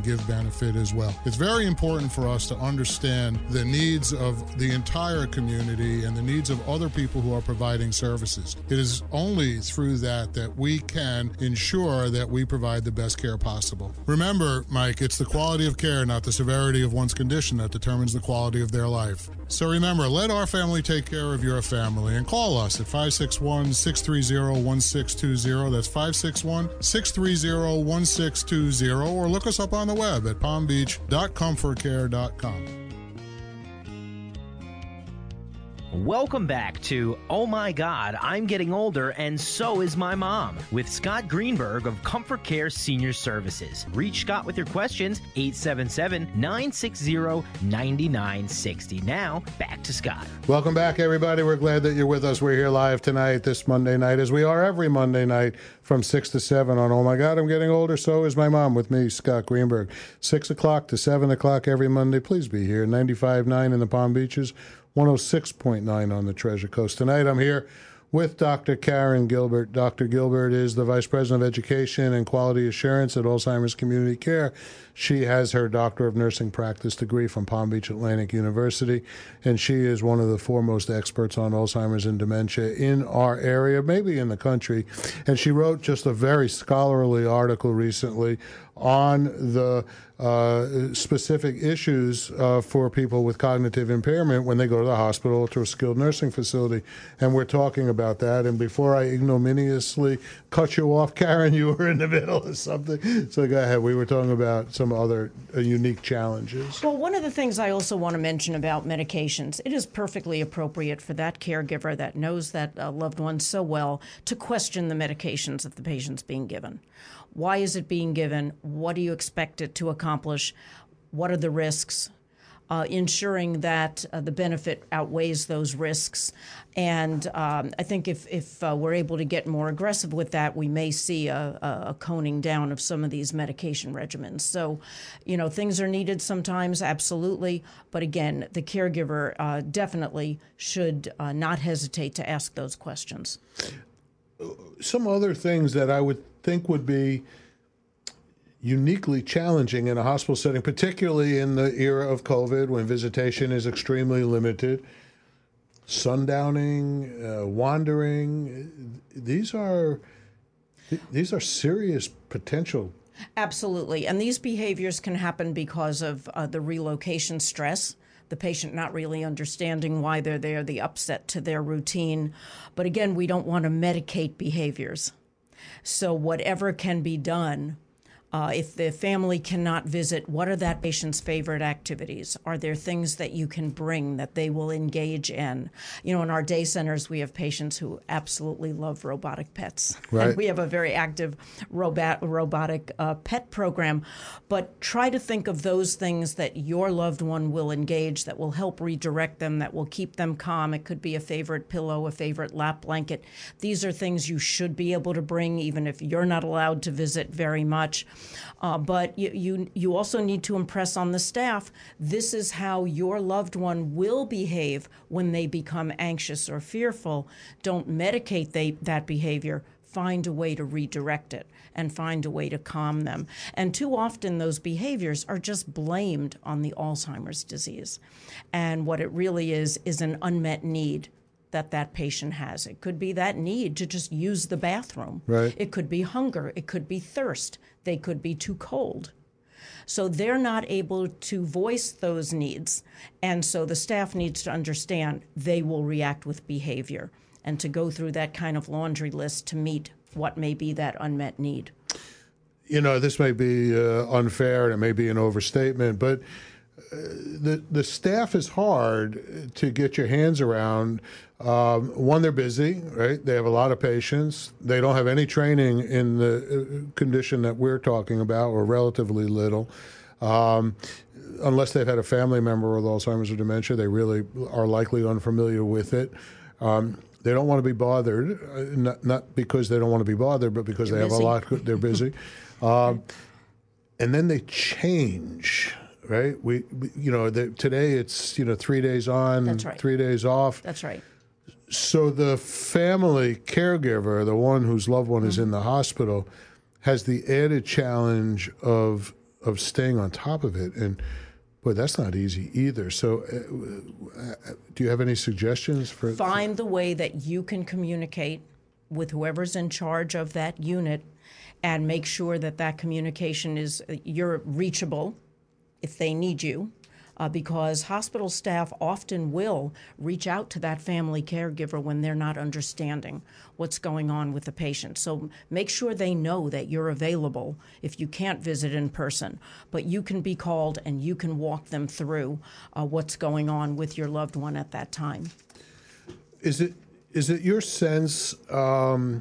give benefit as well. It's very important for us to understand the needs of the entire community and the needs of other people who are providing services. It is only through that that we can ensure that we provide the best care possible. Remember, Mike, it's the quality of care, not the severity of one's condition, that determines the quality of their life. So remember, let our family take care of your family, and call us at five six one, six three zero, one six two zero. That's five six one, six three zero, one six two zero, or look us up on the web at palm beach dot comfort care dot com.
Welcome back to Oh My God, I'm Getting Older and So Is My Mom with Scott Greenberg of Comfort Care Senior Services. Reach Scott with your questions, eight seven seven, nine six zero, nine nine six zero. Now, back to Scott.
Welcome back, everybody. We're glad that you're with us. We're here live tonight, this Monday night, as we are every Monday night from six to seven on Oh My God, I'm Getting Older, So Is My Mom with me, Scott Greenberg. six o'clock to seven o'clock every Monday. Please be here, ninety-five point nine in the Palm Beaches, one oh six point nine on the Treasure Coast. Tonight I'm here with Doctor Karen Gilbert. Doctor Gilbert is the Vice President of Education and Quality Assurance at Alzheimer's Community Care. She has her Doctor of Nursing Practice degree from Palm Beach Atlantic University, and she is one of the foremost experts on Alzheimer's and dementia in our area, maybe in the country. And she wrote just a very scholarly article recently on the uh, specific issues uh, for people with cognitive impairment when they go to the hospital or to a skilled nursing facility. And we're talking about that. And before I ignominiously cut you off, Karen, you were in the middle of something. So go ahead. We were talking about some other uh, unique challenges.
Well, one of the things I also want to mention about medications, it is perfectly appropriate for that caregiver that knows that uh, loved one so well to question the medications that the patient's being given. Why is it being given? What do you expect it to accomplish? What are the risks? Uh, ensuring that uh, the benefit outweighs those risks. And um, I think if, if uh, we're able to get more aggressive with that, we may see a, a, a coning down of some of these medication regimens. So, you know, things are needed sometimes, absolutely. But again, the caregiver uh, definitely should uh, not hesitate to ask those questions.
Some other things that I would think would be uniquely challenging in a hospital setting, particularly in the era of COVID when visitation is extremely limited. Sundowning, uh, wandering, these are these are serious potential.
Absolutely. And these behaviors can happen because of uh, the relocation stress, the patient not really understanding why they're there, the upset to their routine. But again, we don't want to medicate behaviors. So whatever can be done, uh, if the family cannot visit, what are that patient's favorite activities? Are there things that you can bring that they will engage in? You know, in our day centers, we have patients who absolutely love robotic pets.
Right.
And we have a very active robot, robotic uh, pet program. But try to think of those things that your loved one will engage, that will help redirect them, that will keep them calm. It could be a favorite pillow, a favorite lap blanket. These are things you should be able to bring, even if you're not allowed to visit very much. Uh, but you, you you also need to impress on the staff, this is how your loved one will behave when they become anxious or fearful. Don't medicate they, that behavior. Find a way to redirect it and find a way to calm them. And too often those behaviors are just blamed on the Alzheimer's disease. And what it really is is an unmet need that that patient has. It could be that need to just use the bathroom.
Right.
It could be hunger. It could be thirst. They could be too cold. So they're not able to voice those needs. And so the staff needs to understand they will react with behavior and to go through that kind of laundry list to meet what may be that unmet need.
You know, this may be uh, unfair and it may be an overstatement, but uh, the the staff is hard to get your hands around. Um, one, they're busy, right? They have a lot of patients. They don't have any training in the condition that we're talking about, or relatively little. Um, unless they've had a family member with Alzheimer's or dementia, they really are likely unfamiliar with it. Um, they don't want to be bothered, uh, not, not because they don't want to be bothered, but because they're they have busy. a lot. They're busy. um, and then they change. Right, we, we you know, the, today it's you know three days on,
That's right.
three days off.
That's right.
So the family caregiver, the one whose loved one mm-hmm. is in the hospital, has the added challenge of of staying on top of it. And boy, that's not easy either. So uh, do you have any suggestions for...
Find the way that you can communicate with whoever's in charge of that unit and make sure that that communication is, you're reachable if they need you. Uh, because hospital staff often will reach out to that family caregiver when they're not understanding what's going on with the patient. So make sure they know that you're available if you can't visit in person, but you can be called and you can walk them through uh, what's going on with your loved one at that time.
Is it is it your sense, um,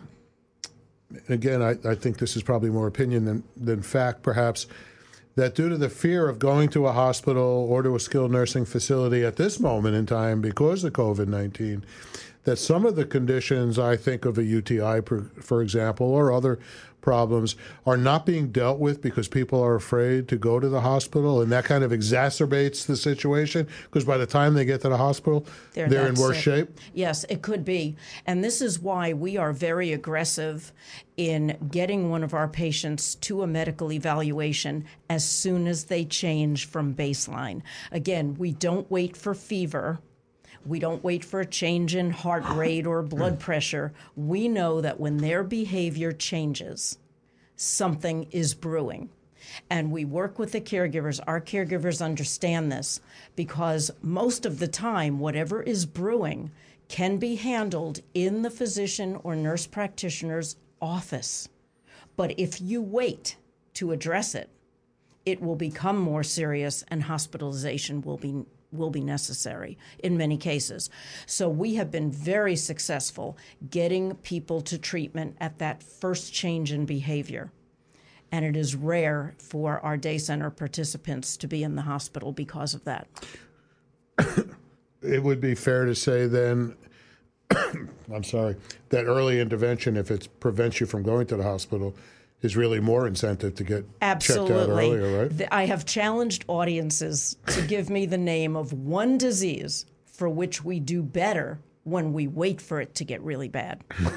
again, I, I think this is probably more opinion than, than fact perhaps, that due to the fear of going to a hospital or to a skilled nursing facility at this moment in time because of COVID nineteen, that some of the conditions, I think of a U T I, for, for example, or other problems, are not being dealt with because people are afraid to go to the hospital, and that kind of exacerbates the situation because by the time they get to the hospital, they're, they're in worse sick. shape?
Yes, it could be. And this is why we are very aggressive in getting one of our patients to a medical evaluation as soon as they change from baseline. Again, we don't wait for fever. We don't wait for a change in heart rate or blood pressure. We know that when their behavior changes, something is brewing. And we work with the caregivers. Our caregivers understand this because most of the time, whatever is brewing can be handled in the physician or nurse practitioner's office. But if you wait to address it, it will become more serious and hospitalization will be will be necessary in many cases. So we have been very successful getting people to treatment at that first change in behavior. And it is rare for our day center participants to be in the hospital because of that.
It would be fair to say then, I'm sorry, that early intervention, if it prevents you from going to the hospital, is really more incentive to get
Absolutely.
checked out earlier, right?
I have challenged audiences to give me the name of one disease for which we do better when we wait for it to get really bad.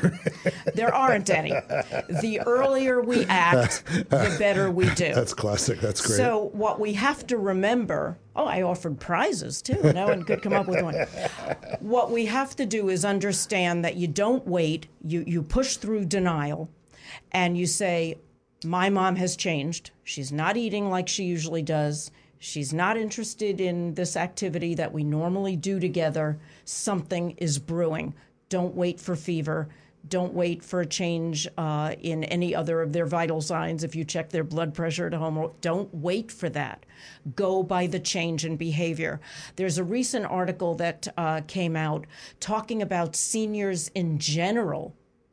There aren't any. The earlier we act, the better we do.
That's classic. That's great.
So what we have to remember, oh, I offered prizes too. No one could come up with one. What we have to do is understand that you don't wait. You, you push through denial. And you say, my mom has changed. She's not eating like she usually does. She's not interested in this activity that we normally do together. Something is brewing. Don't wait for fever. Don't wait for a change uh, in any other of their vital signs. If you check their blood pressure at home, don't wait for that. Go by the change in behavior. There's a recent article that uh, came out talking about seniors in general.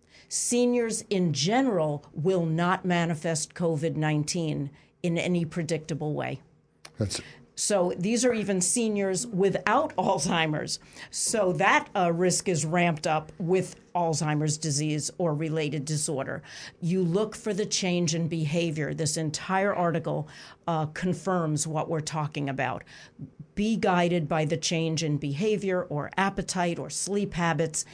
Seniors in general will not manifest COVID nineteen in any predictable way.
That's
So these are even seniors without Alzheimer's. So that uh, risk is ramped up with Alzheimer's disease or related disorder. You look for the change in behavior. This entire article uh, confirms what we're talking about. Be guided by the change in behavior or appetite or sleep habits.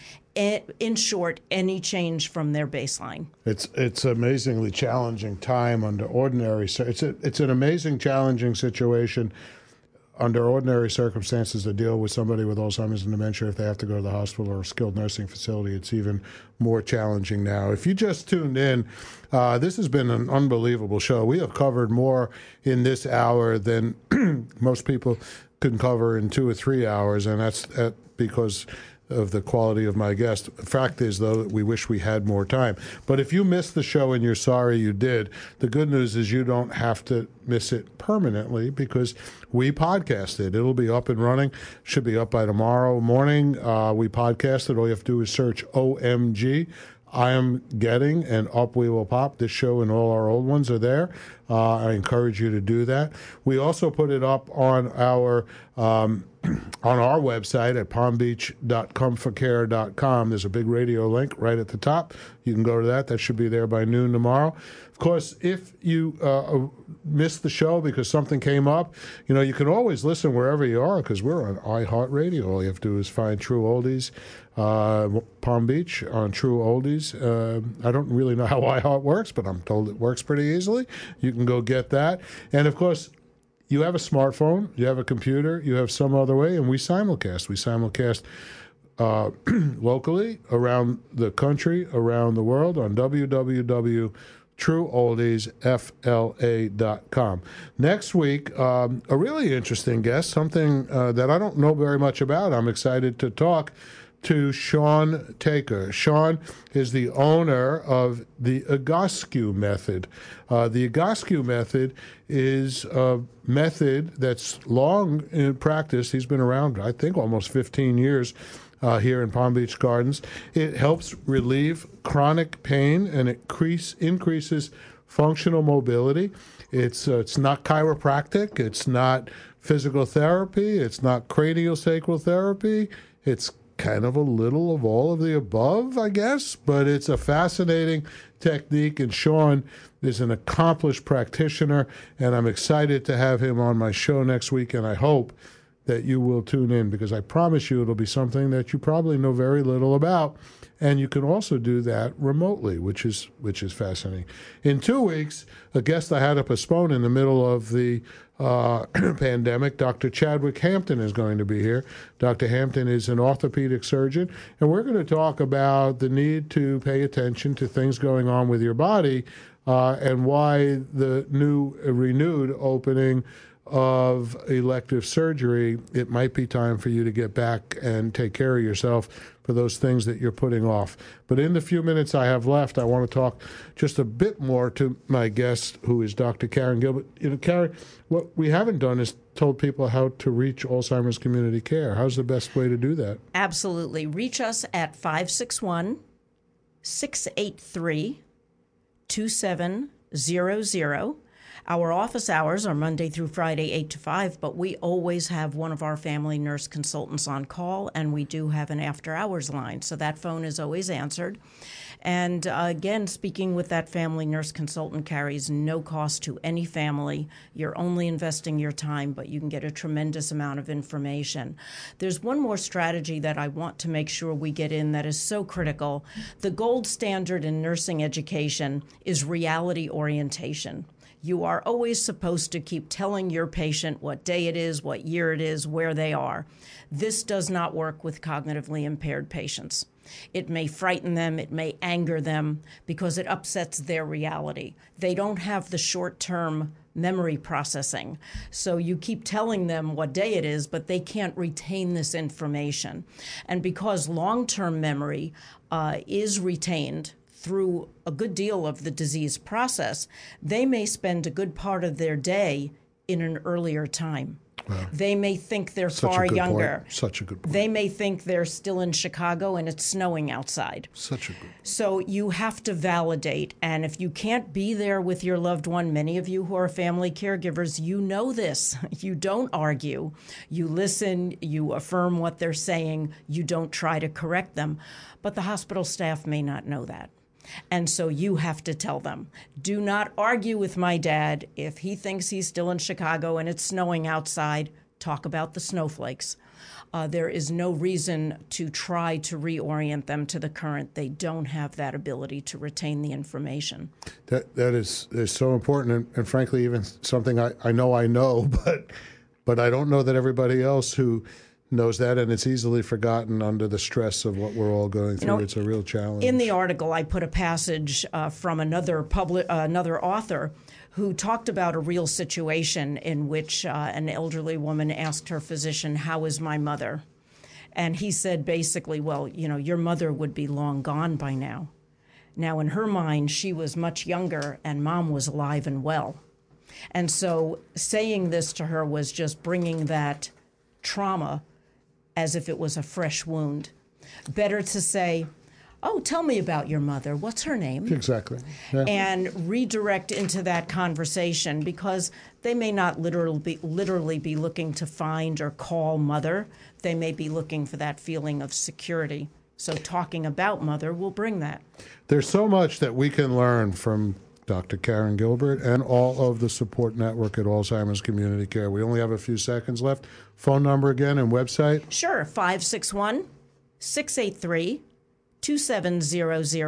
In short, any change from their baseline.
It's it's amazingly challenging time under ordinary. It's a, it's an amazing challenging situation under ordinary circumstances to deal with somebody with Alzheimer's and dementia if they have to go to the hospital or a skilled nursing facility. It's even more challenging now. If you just tuned in, uh, this has been an unbelievable show. We have covered more in this hour than most people can cover in two or three hours, and that's that because of the quality of my guest. The fact is, though, that we wish we had more time. But if you missed the show and you're sorry you did, the good news is you don't have to miss it permanently because we podcast it. It'll be up and running. Should be up by tomorrow morning. Uh, we podcast it. All you have to do is search O M G. I am getting, and up we will pop. This show and all our old ones are there. Uh, I encourage you to do that. We also put it up on our um, on our website at palm beach dot comfort care dot com. There's a big radio link right at the top. You can go to that. That should be there by noon tomorrow. Of course, if you uh, missed the show because something came up, you know, you can always listen wherever you are because we're on iHeartRadio. All you have to do is find True Oldies uh, Palm Beach on True Oldies. Uh, I don't really know how iHeart works, but I'm told it works pretty easily. You can can go get that. And, of course, you have a smartphone, you have a computer, you have some other way, and we simulcast. We simulcast uh, locally, around the country, around the world on w w w dot true oldies f l a dot com. Next week, um, a really interesting guest, something uh, that I don't know very much about. I'm excited to talk to Sean Taker. Sean is the owner of the Egoscue method. Uh, the Egoscue method is a method that's long in practice. He's been around, I think, almost fifteen years uh, here in Palm Beach Gardens. It helps relieve chronic pain and it increase, increases functional mobility. It's, uh, it's not chiropractic. It's not physical therapy. It's not craniosacral therapy. It's kind of a little of all of the above, I guess, but it's a fascinating technique, and Sean is an accomplished practitioner, and I'm excited to have him on my show next week, and I hope that you will tune in, because I promise you it'll be something that you probably know very little about, and you can also do that remotely, which is which is fascinating. In two weeks, a guest I had to postpone in the middle of the uh, pandemic, Doctor Chadwick Hampton is going to be here. Doctor Hampton is an orthopedic surgeon, and we're going to talk about the need to pay attention to things going on with your body uh, and why the new, uh, renewed opening of elective surgery, it might be time for you to get back and take care of yourself for those things that you're putting off. But in the few minutes I have left, I want to talk just a bit more to my guest, who is Doctor Karen Gilbert. You know, Karen, what we haven't done is told people how to reach Alzheimer's Community Care. How's the best way to do that?
Absolutely. Reach us at five six one, six eight three, two seven zero zero. Our office hours are Monday through Friday, eight to five, but we always have one of our family nurse consultants on call, and we do have an after-hours line, so that phone is always answered. And uh, again, speaking with that family nurse consultant carries no cost to any family. You're only investing your time, but you can get a tremendous amount of information. There's one more strategy that I want to make sure we get in that is so critical. The gold standard in nursing education is reality orientation. You are always supposed to keep telling your patient what day it is, what year it is, where they are. This does not work with cognitively impaired patients. It may frighten them, it may anger them, because it upsets their reality. They don't have the short-term memory processing. So you keep telling them what day it is, but they can't retain this information. And because long-term memory uh, is retained through a good deal of the disease process, they may spend a good part of their day in an earlier time. Wow. They may think they're
Such
far
a good
younger.
Point. Such a good point.
They may think they're still in Chicago and it's snowing outside.
Such a good point.
So you have to validate, and if you can't be there with your loved one, many of you who are family caregivers, you know this. You don't argue. You listen, you affirm what they're saying, you don't try to correct them. But the hospital staff may not know that. And so you have to tell them, do not argue with my dad. If he thinks he's still in Chicago and it's snowing outside, talk about the snowflakes. Uh, there is no reason to try to reorient them to the current. They don't have that ability to retain the information.
That That is, is so important, and, and frankly, even something I, I know I know, but but I don't know that everybody else who knows that, and it's easily forgotten under the stress of what we're all going through. You know, it's a real challenge.
In the article, I put a passage uh, from another public, uh, another author who talked about a real situation in which uh, an elderly woman asked her physician, "How is my mother?" And he said basically, well, you know, your mother would be long gone by now. Now, in her mind, she was much younger and mom was alive and well. And so saying this to her was just bringing that trauma as if it was a fresh wound. Better to say, oh, tell me about your mother. What's her name?
Exactly. Yeah.
And redirect into that conversation, because they may not literally be, literally be looking to find or call mother. They may be looking for that feeling of security. So talking about mother will bring that.
There's so much that we can learn from Doctor Karen Gilbert and all of the support network at Alzheimer's Community Care. We only have a few seconds left. Phone number again and website?
Sure, five six one, six eight three, two seven zero zero.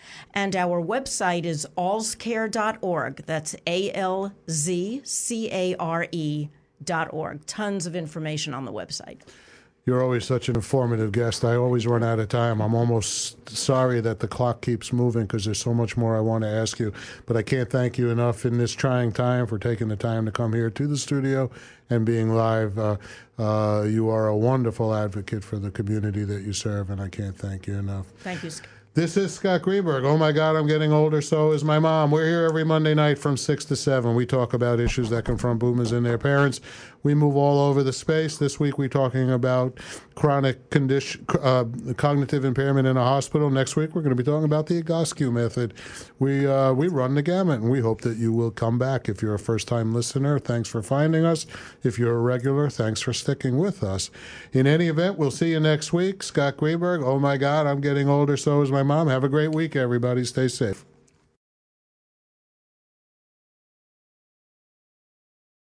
And our website is alzcare dot org. That's A L Z C A R E dot org. Tons of information on the website.
You're always such an informative guest. I always run out of time. I'm almost sorry that the clock keeps moving because there's so much more I want to ask you. But I can't thank you enough in this trying time for taking the time to come here to the studio and being live. Uh, uh, you are a wonderful advocate for the community that you serve, and I can't thank you enough.
Thank you, Scott.
This is Scott Greenberg. Oh, my God, I'm getting older. So is my mom. We're here every Monday night from six to seven. We talk about issues that confront boomers and their parents. We move all over the space. This week, we're talking about chronic condition, uh, cognitive impairment in a hospital. Next week, we're going to be talking about the Egoscue method. We, uh, we run the gamut, and we hope that you will come back. If you're a first-time listener, thanks for finding us. If you're a regular, thanks for sticking with us. In any event, we'll see you next week. Scott Greenberg. Oh, my God, I'm getting older. So is my mom. Have a great week, everybody. Stay safe.